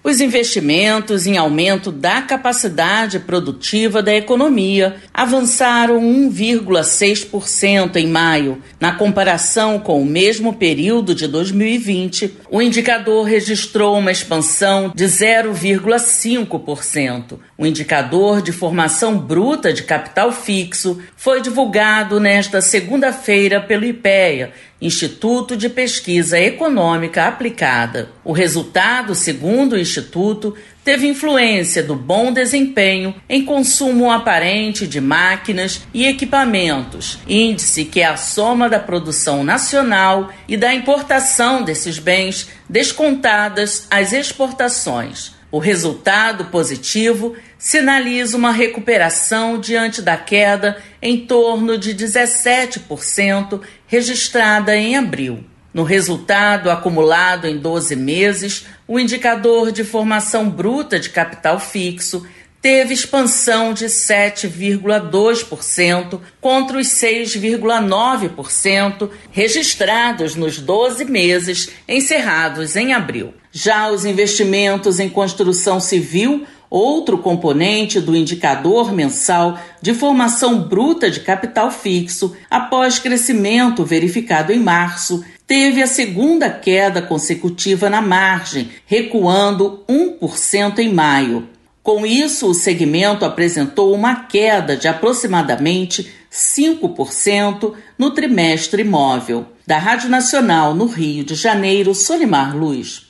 Os investimentos em aumento da capacidade produtiva da economia avançaram 1,6% em maio. Na comparação com o mesmo período de 2020, o indicador registrou uma expansão de 0,5%. O indicador de formação bruta de capital fixo foi divulgado nesta segunda-feira pelo IPEA, Instituto de Pesquisa Econômica Aplicada. O resultado, segundo o Instituto, teve influência do bom desempenho em consumo aparente de máquinas e equipamentos, índice que é a soma da produção nacional e da importação desses bens descontadas as exportações. O resultado positivo sinaliza uma recuperação diante da queda em torno de 17% registrada em abril. No resultado acumulado em 12 meses, o indicador de formação bruta de capital fixo teve expansão de 7,2% contra os 6,9% registrados nos 12 meses encerrados em abril. Já os investimentos em construção civil, outro componente do indicador mensal de formação bruta de capital fixo, após crescimento verificado em março, teve a segunda queda consecutiva na margem, recuando 1% em maio. Com isso, o segmento apresentou uma queda de aproximadamente 5% no trimestre imóvel. Da Rádio Nacional, no Rio de Janeiro, Solimar Luz.